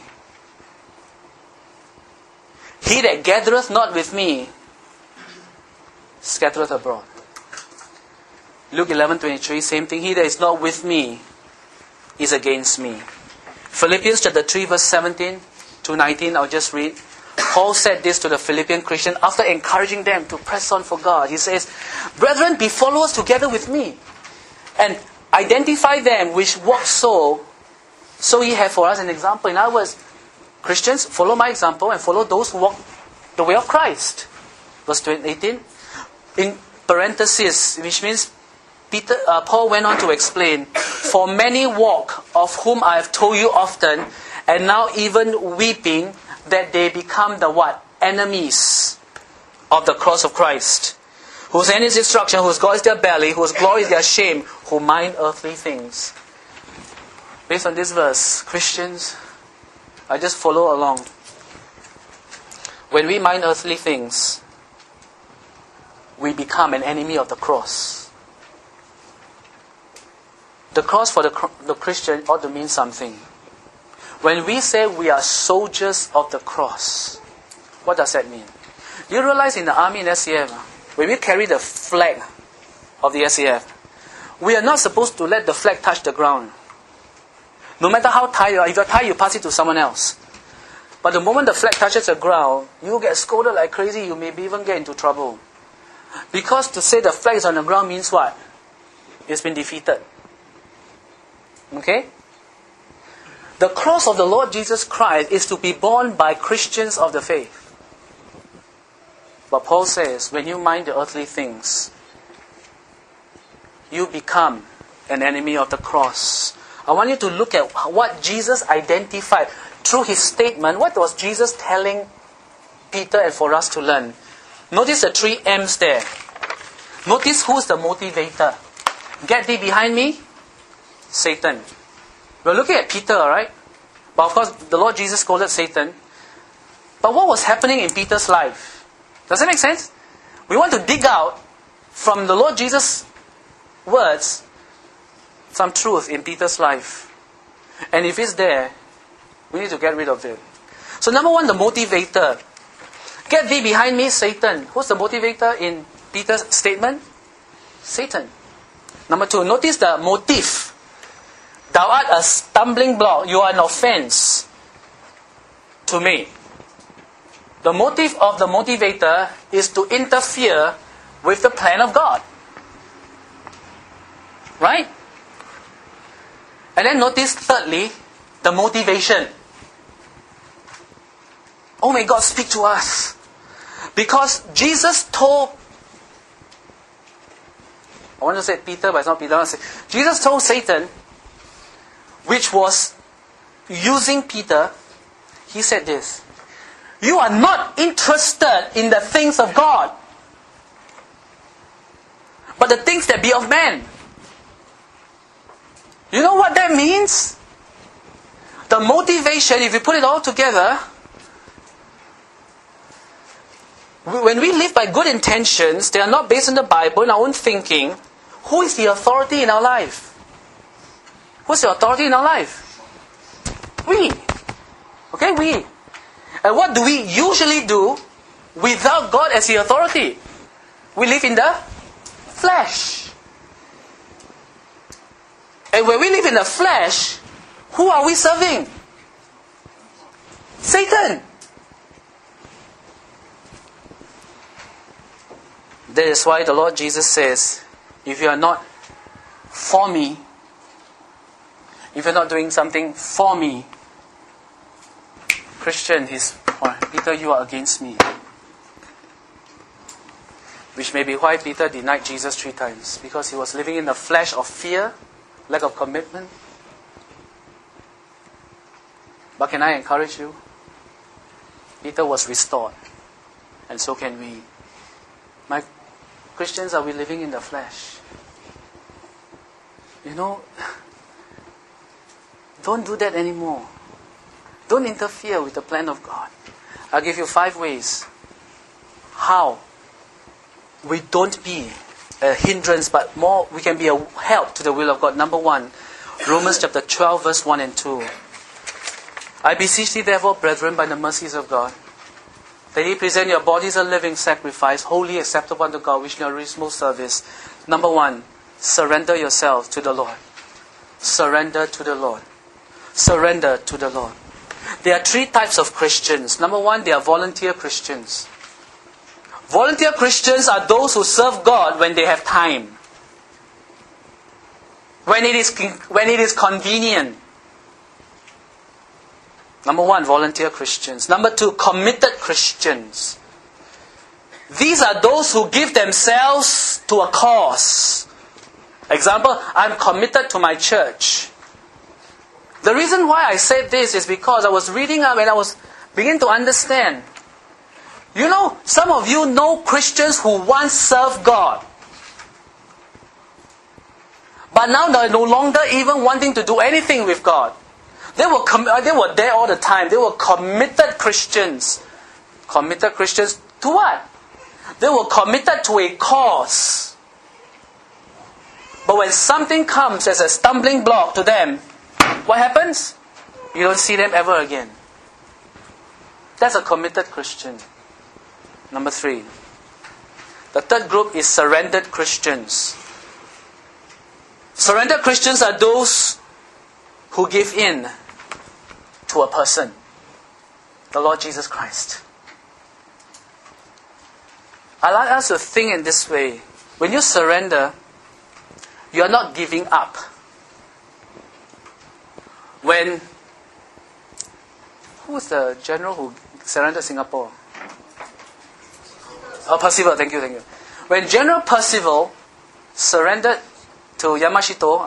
He that gathereth not with me scattereth abroad. Luke 11:23, same thing. He that is not with me is against me. Philippians chapter 3 verse 17 to 19, I'll just read. Paul said this to the Philippian Christian after encouraging them to press on for God. He says, "Brethren, be followers together with me, and identify them which walk so ye have for us an example." In other words, Christians, follow my example and follow those who walk the way of Christ. Verse 18, in parenthesis, which means Paul went on to explain, "For many walk, of whom I have told you often, and now even weeping, that they become the what? Enemies of the cross of Christ, whose end is destruction, whose God is their belly, whose glory is their shame, who mind earthly things." Based on this verse, Christians, I just follow along. When we mind earthly things, we become an enemy of the cross. The cross for the Christian ought to mean something. When we say we are soldiers of the cross, what does that mean? Do you realize in the army and SCF, when we carry the flag of the SCF, we are not supposed to let the flag touch the ground. No matter how tired you are, if you're tired, you pass it to someone else. But the moment the flag touches the ground, you get scolded like crazy, you may even get into trouble. Because to say the flag is on the ground means what? It's been defeated. Okay? The cross of the Lord Jesus Christ is to be borne by Christians of the faith. But Paul says, when you mind the earthly things, you become an enemy of the cross. I want you to look at what Jesus identified through his statement. What was Jesus telling Peter and for us to learn? Notice the 3 M's there. Notice who's the motivator. Get thee behind me, Satan. We're looking at Peter, alright? But of course, the Lord Jesus scolded Satan. But what was happening in Peter's life? Does that make sense? We want to dig out from the Lord Jesus' words some truth in Peter's life. And if it's there, we need to get rid of it. So number 1, the motivator. Get thee behind me, Satan. Who's the motivator in Peter's statement? Satan. Number 2, notice the motive. Thou art a stumbling block. You are an offense to me. The motive of the motivator is to interfere with the plan of God. Right? And then notice thirdly, the motivation. Oh, may God speak to us. Because Jesus told, I want to say Peter, but it's not Peter. Jesus told Satan, which was using Peter, he said this: "You are not interested in the things of God, but the things that be of man." You know what that means? The motivation, if you put it all together, when we live by good intentions, they are not based on the Bible, in our own thinking. Who is the authority in our life? Who's the authority in our life? We. Okay, we. And what do we usually do without God as the authority? We live in the flesh. And when we live in the flesh, who are we serving? Satan. That is why the Lord Jesus says, if you are not for me, if you're not doing something for me, Christian, Peter, you are against me. Which may be why Peter denied Jesus 3 times. Because he was living in the flesh of fear, lack of commitment. But can I encourage you? Peter was restored. And so can we. My Christians, are we living in the flesh? You know, don't do that anymore. Don't interfere with the plan of God. I'll give you 5 ways how we don't be a hindrance, but more we can be a help to the will of God. Number 1, Romans chapter 12, verse 1 and 2. I beseech thee therefore, brethren, by the mercies of God, that ye present your bodies a living sacrifice, wholly acceptable unto God, which is your reasonable service. Number 1, surrender yourself to the Lord. Surrender to the Lord. Surrender to the Lord. There are 3 types of Christians. Number 1, they are volunteer Christians. Volunteer Christians are those who serve God when they have time. When it is convenient. Number 1, volunteer Christians. Number 2, committed Christians. These are those who give themselves to a cause. Example, I'm committed to my church. The reason why I said this is because I was reading up and I was beginning to understand. You know, some of you know Christians who once served God. But now they're no longer even wanting to do anything with God. They were there all the time. They were committed Christians. Committed Christians to what? They were committed to a cause. But when something comes as a stumbling block to them, what happens? You don't see them ever again. That's a committed Christian. Number 3. The third group is surrendered Christians. Surrendered Christians are those who give in to a person, the Lord Jesus Christ. I like us to think in this way. When you surrender, you are not giving up. When, who was the general who surrendered Singapore? Oh, Percival, thank you. When General Percival surrendered to Yamashita,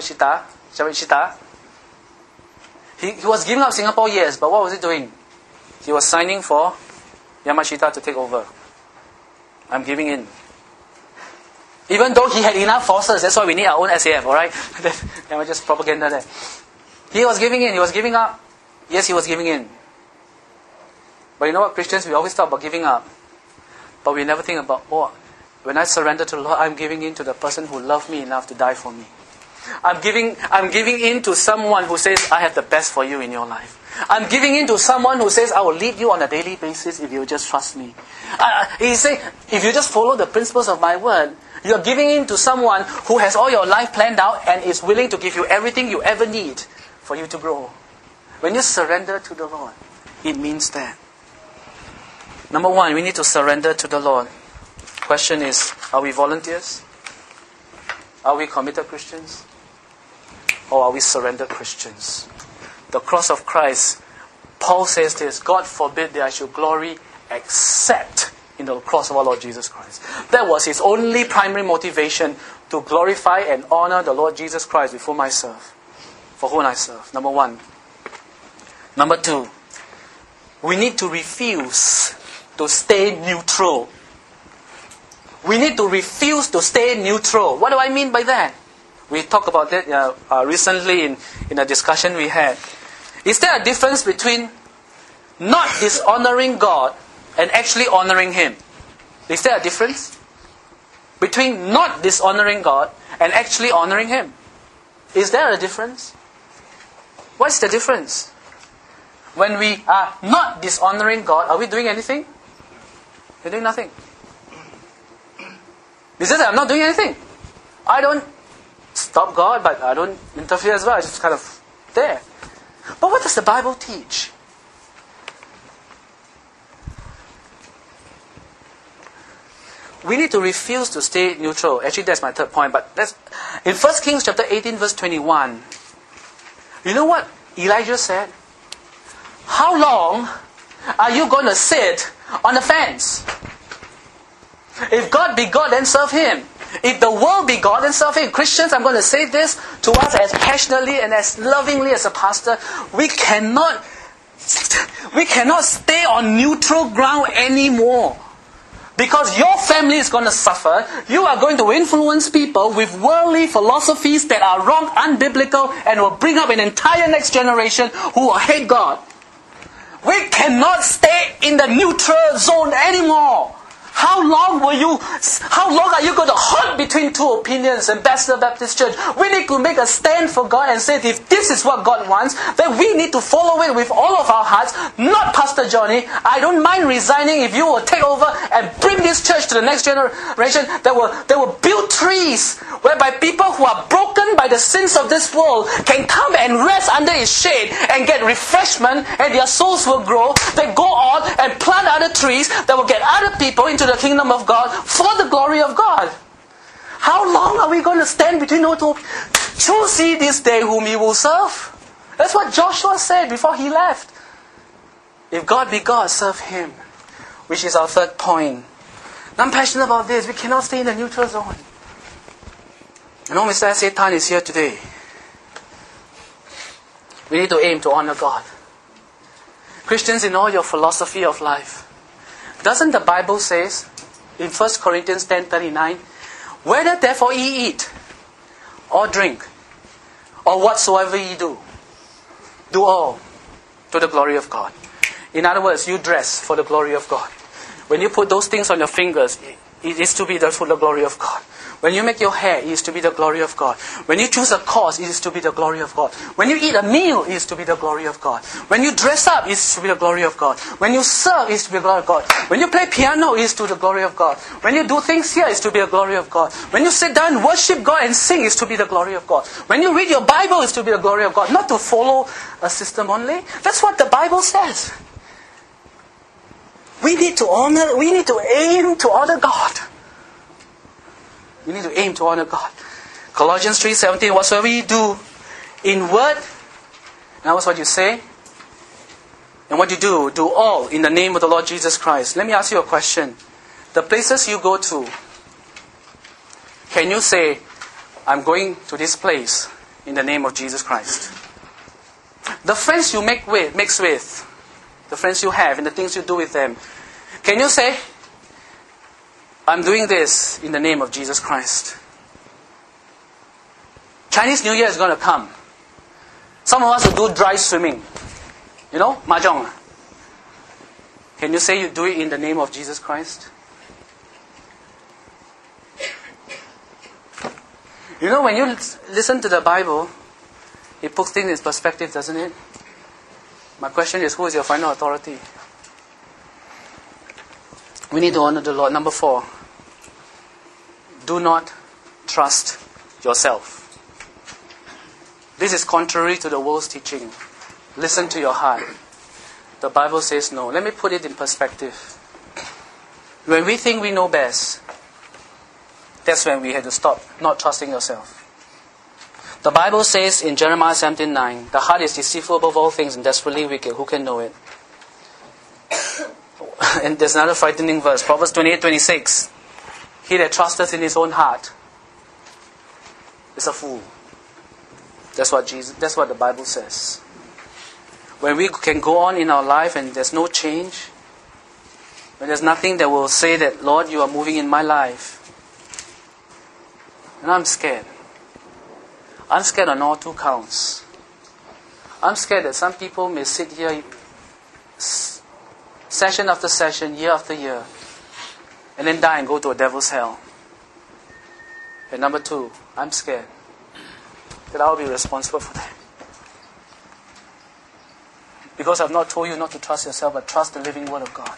he was giving up Singapore, yes, but what was he doing? He was signing for Yamashita to take over. I'm giving in. Even though he had enough forces, that's why we need our own SAF, alright? That was just propaganda there. He was giving in, he was giving up. Yes, he was giving in. But you know what, Christians, we always talk about giving up. But we never think about, when I surrender to the Lord, I'm giving in to the person who loved me enough to die for me. I'm giving in to someone who says, I have the best for you in your life. I'm giving in to someone who says, I will lead you on a daily basis if you just trust me. He says, if you just follow the principles of my word, you're giving in to someone who has all your life planned out and is willing to give you everything you ever need for you to grow. When you surrender to the Lord, it means that. Number 1, we need to surrender to the Lord. Question is, are we volunteers? Are we committed Christians? Or are we surrendered Christians? The cross of Christ, Paul says this, God forbid that I should glory except in the cross of our Lord Jesus Christ. That was his only primary motivation, to glorify and honor the Lord Jesus Christ with whom I serve. For whom I serve. Number 1. Number 2. We need to refuse to stay neutral. We need to refuse to stay neutral. What do I mean by that? We talked about that recently in a discussion we had. Is there a difference between not dishonoring God and actually honoring Him? Is there a difference between not dishonoring God and actually honoring Him? Is there a difference? What's the difference? When we are not dishonoring God, are we doing anything? We're doing nothing. Is it that I'm not doing anything? I don't stop God, but I don't interfere as well. I just kind of there. But what does the Bible teach? We need to refuse to stay neutral. Actually, that's my third point. But that's in 1 Kings chapter 18, verse 21. You know what Elijah said? How long are you going to sit on the fence? If God be God, then serve Him. If the world be God, then serve Him. Christians, I'm going to say this to us as passionately and as lovingly as a pastor. We cannot stay on neutral ground anymore. Because your family is going to suffer. You are going to influence people with worldly philosophies that are wrong, unbiblical, and will bring up an entire next generation who will hate God. We cannot stay in the neutral zone anymore. How long are you going to hunt between two opinions, Ambassador Baptist Church? We need to make a stand for God and say, if this is what God wants, then we need to follow it with all of our hearts, not Pastor Johnny. I don't mind resigning if you will take over and bring this church to the next generation. They will build trees whereby people who are broken by the sins of this world can come and rest under its shade and get refreshment, and their souls will grow. They go on and plant other trees that will get other people into the kingdom of God for the glory of God. How long are we going to stand between those two? Choose ye this day whom ye will serve. That's what Joshua said before he left. If God be God, serve Him. Which is our third point. I'm passionate about this. We cannot stay in the neutral zone. You know, Mr. Satan is here today. We need to aim to honor God. Christians, in all your philosophy of life, doesn't the Bible says in 1 Corinthians 10:39, whether therefore ye eat or drink or whatsoever ye do, do all to the glory of God. In other words, you dress for the glory of God. When you put those things on your fingers, it is to be for the glory of God. When you make your hair, it is to be the glory of God. When you choose a course, it is to be the glory of God. When you eat a meal, it is to be the glory of God. When you dress up, it is to be the glory of God. When you serve, it is to be the glory of God. When you play piano, it is to the glory of God. When you do things here, it is to be the glory of God. When you sit down and worship God and sing, it is to be the glory of God. When you read your Bible, it is to be the glory of God. Not to follow a system only. That's what the Bible says. We need to aim to honor God. We need to aim to honor God. Colossians 3:17, whatsoever you do in word, now that's what you say, and what you do all in the name of the Lord Jesus Christ. Let me ask you a question. The places you go to, can you say, I'm going to this place in the name of Jesus Christ? The friends you mix with, the friends you have and the things you do with them, can you say, I'm doing this in the name of Jesus Christ? Chinese New Year is going to come. Some of us will do dry swimming. You know, mahjong. Can you say you do it in the name of Jesus Christ? You know, when you listen to the Bible, it puts things in perspective, doesn't it? My question is, who is your final authority? We need to honor the Lord. Number 4. Do not trust yourself. This is contrary to the world's teaching. Listen to your heart. The Bible says no. Let me put it in perspective. When we think we know best, that's when we have to stop not trusting yourself. The Bible says in Jeremiah 17:9, the heart is deceitful above all things and desperately wicked. Who can know it? And there's another frightening verse, Proverbs 28:26. He that trusteth in his own heart is a fool. That's what the Bible says. When we can go on in our life and there's no change, when there's nothing that will say that, Lord, you are moving in my life, and I'm scared. I'm scared on all 2 counts. I'm scared that some people may sit here session after session, year after year, and then die and go to a devil's hell. And number 2, I'm scared that I'll be responsible for that. Because I've not told you not to trust yourself, but trust the living Word of God,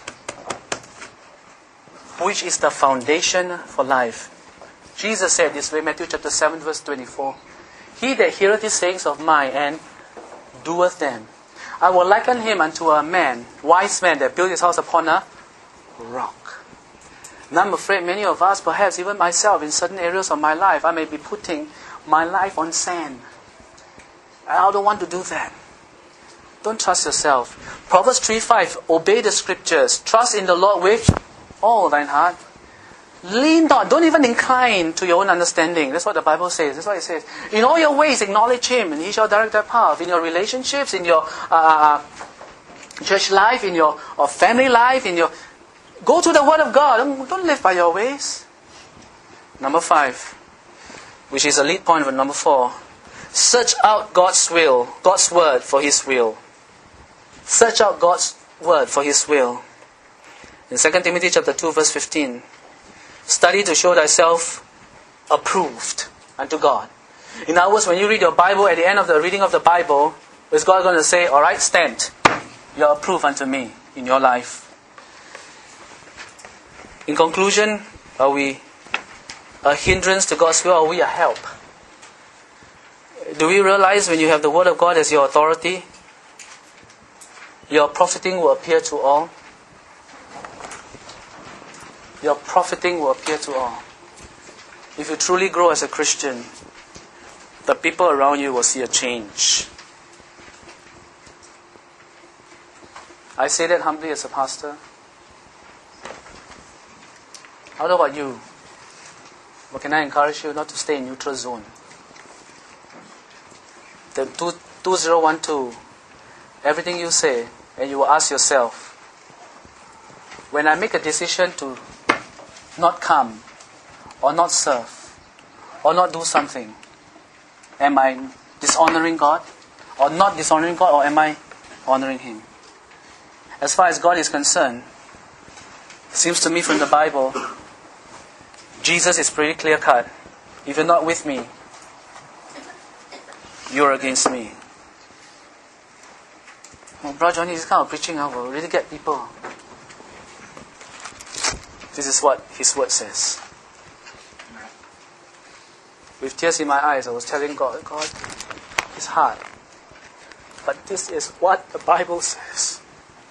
which is the foundation for life. Jesus said this way, Matthew chapter 7, verse 24. He that heareth these sayings of mine and doeth them, I will liken him unto a man, wise man, that built his house upon a rock. And I'm afraid many of us, perhaps even myself, in certain areas of my life, I may be putting my life on sand. And I don't want to do that. Don't trust yourself. Proverbs 3:5, obey the scriptures. Trust in the Lord with all thine heart. Lean not. Don't even incline to your own understanding. That's what the Bible says. That's what it says. In all your ways, acknowledge Him, and He shall direct thy path. In your relationships, in your church life, in your family life, go to the Word of God. Don't live by your ways. Number 5, which is a lead point for number 4. Search out God's will, God's Word for His will. Search out God's word for His will. In 2 Timothy chapter 2 verse 15, study to show thyself approved unto God. In other words, when you read your Bible, at the end of the reading of the Bible, is God going to say, all right, stand. You are approved unto me in your life. In conclusion, are we a hindrance to God's will, or are we a help? Do we realize when you have the Word of God as your authority, your profiting will appear to all? Your profiting will appear to all. If you truly grow as a Christian, the people around you will see a change. I say that humbly as a pastor. How about you? But can I encourage you not to stay in neutral zone? The 2012, everything you say, and you will ask yourself, when I make a decision to not come, or not serve, or not do something, am I dishonoring God? Or not dishonoring God, or am I honoring Him? As far as God is concerned, it seems to me from the Bible, Jesus is pretty clear cut. If you're not with me, you're against me. Oh, Brother Johnny, this kind of preaching will really get people. This is what His Word says. With tears in my eyes, I was telling God, God, it's hard. But this is what the Bible says.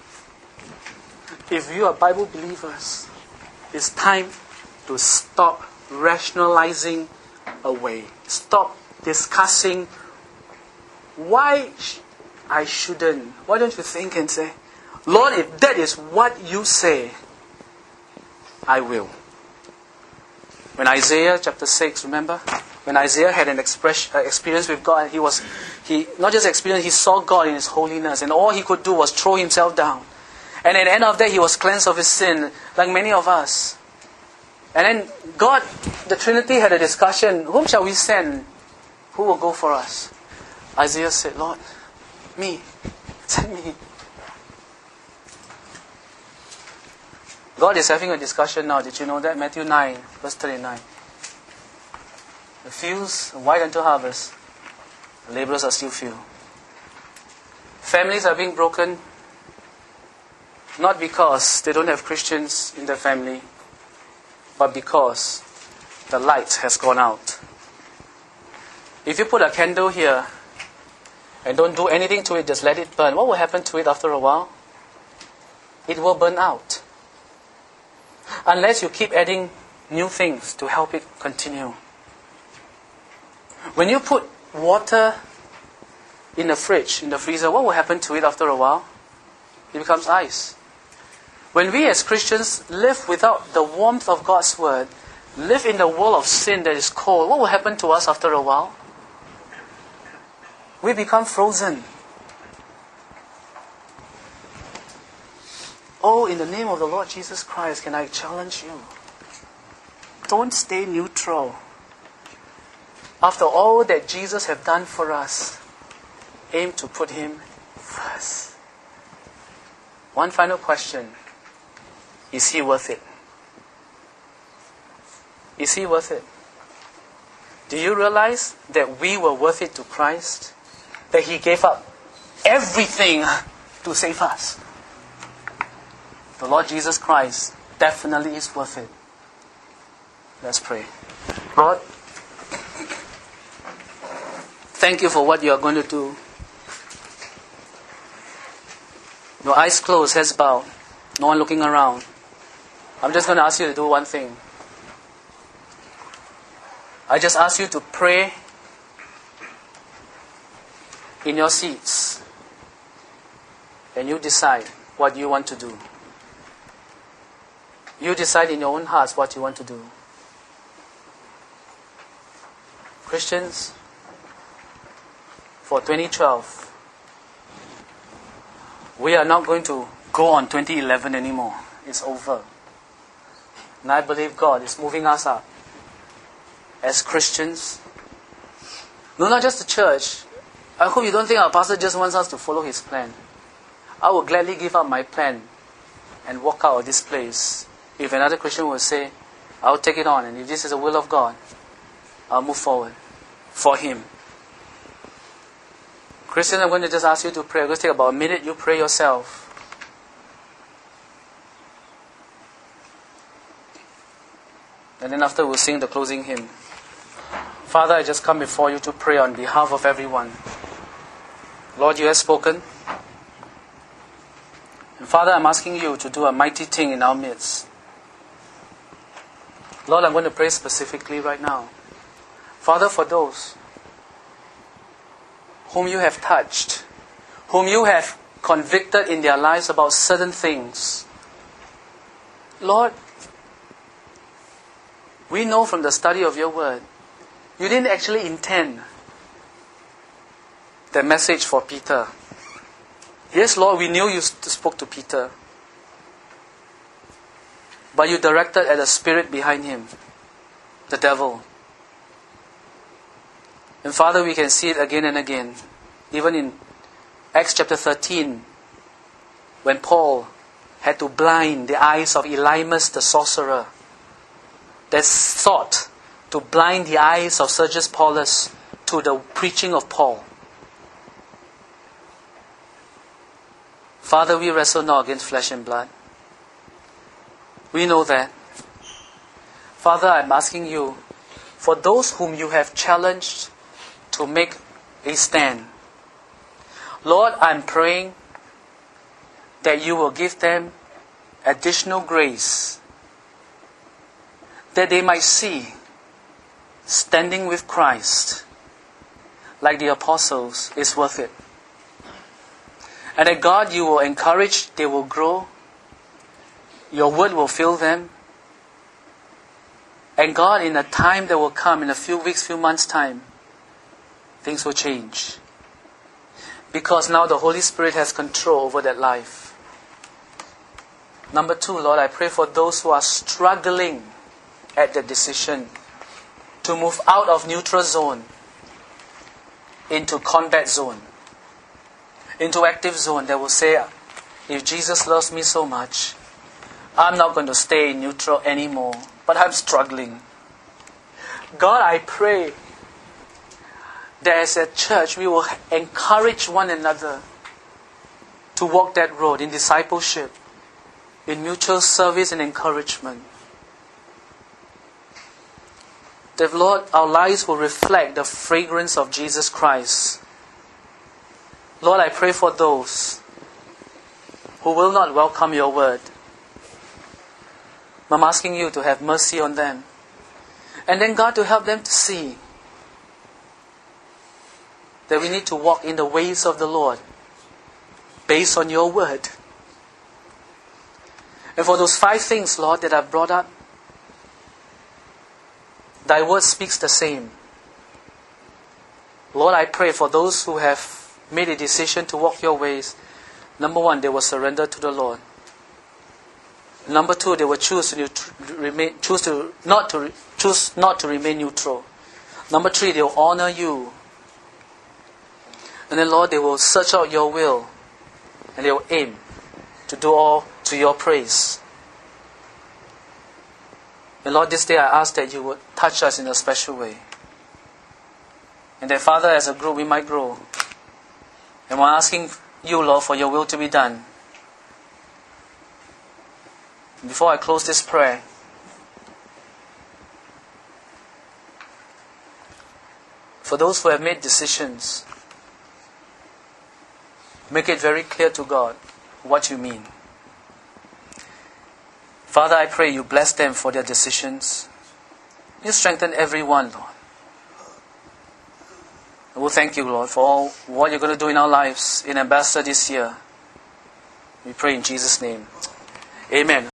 If you are Bible believers, it's time to stop rationalizing away. Stop discussing why I shouldn't. Why don't you think and say, Lord, if that is what you say, I will. When Isaiah chapter 6, remember? When Isaiah had an experience with God, he not just experienced, he saw God in His holiness, and all he could do was throw himself down. And at the end of that, he was cleansed of his sin, like many of us. And then God, the Trinity, had a discussion. Whom shall we send? Who will go for us? Isaiah said, Lord, me. Send me. God is having a discussion now. Did you know that? Matthew 9, verse 39. The fields are white unto harvest. The laborers are still few. Families are being broken, not because they don't have Christians in their family, but because the light has gone out. If you put a candle here and don't do anything to it, just let it burn, what will happen to it after a while? It will burn out. Unless you keep adding new things to help it continue. When you put water in the fridge, in the freezer, what will happen to it after a while? It becomes ice. When we as Christians live without the warmth of God's Word, live in the world of sin that is cold, what will happen to us after a while? We become frozen. Oh, in the name of the Lord Jesus Christ, can I challenge you? Don't stay neutral. After all that Jesus has done for us, aim to put Him first. One final question. Is He worth it? Is He worth it? Do you realize that we were worth it to Christ? That He gave up everything to save us? The Lord Jesus Christ definitely is worth it. Let's pray. Lord, thank you for what you are going to do. Your eyes closed, heads bowed, no one looking around. I'm just going to ask you to do one thing. I just ask you to pray in your seats. And you decide what you want to do. You decide in your own hearts what you want to do. Christians, for 2012, we are not going to go on 2011 anymore. It's over. And I believe God is moving us up as Christians. No, not just the church. I hope you don't think our pastor just wants us to follow his plan. I will gladly give up my plan and walk out of this place. If another Christian will say, I'll take it on, and if this is the will of God, I'll move forward for Him. Christians, I'm going to just ask you to pray. I'm going to take about a minute. You pray yourself. And then after we'll sing the closing hymn. Father, I just come before you to pray on behalf of everyone. Lord, you have spoken. And Father, I'm asking you to do a mighty thing in our midst. Lord, I'm going to pray specifically right now. Father, for those whom you have touched, whom you have convicted in their lives about certain things, Lord, we know from the study of your word, you didn't actually intend the message for Peter. Yes, Lord, we knew you spoke to Peter. But you directed at the spirit behind him, the devil. And Father, we can see it again and again. Even in Acts chapter 13, when Paul had to blind the eyes of Elymas the sorcerer, that sought to blind the eyes of Sergius Paulus to the preaching of Paul. Father, we wrestle not against flesh and blood. We know that. Father, I'm asking you, for those whom you have challenged to make a stand, Lord, I'm praying that you will give them additional grace, that they might see standing with Christ like the apostles is worth it. And that God, you will encourage, they will grow, your word will fill them. And God, in a time that will come, in a few weeks, few months' time, things will change. Because now the Holy Spirit has control over that life. Number 2, Lord, I pray for those who are struggling at the decision to move out of neutral zone into combat zone, into active zone. They will say, if Jesus loves me so much, I'm not going to stay in neutral anymore, but I'm struggling. God, I pray that as a church we will encourage one another to walk that road in discipleship, in mutual service and encouragement. That, Lord, our lives will reflect the fragrance of Jesus Christ. Lord, I pray for those who will not welcome your word. I'm asking you to have mercy on them. And then, God, to help them to see that we need to walk in the ways of the Lord based on your word. And for those 5 things, Lord, that I've brought up, thy word speaks the same. Lord, I pray for those who have made a decision to walk your ways. Number 1, they will surrender to the Lord. Number 2, they will choose not to remain neutral. Number 3, they will honor you. And then, Lord, they will search out your will, and they will aim to do all to your praise. And Lord, this day I ask that you would touch us in a special way. And that, Father, as a group we might grow. And we're asking you, Lord, for your will to be done. Before I close this prayer, for those who have made decisions, make it very clear to God what you mean. Father, I pray you bless them for their decisions. You strengthen everyone, Lord. And we'll thank you, Lord, for all what you're going to do in our lives in Ambassador this year. We pray in Jesus' name. Amen.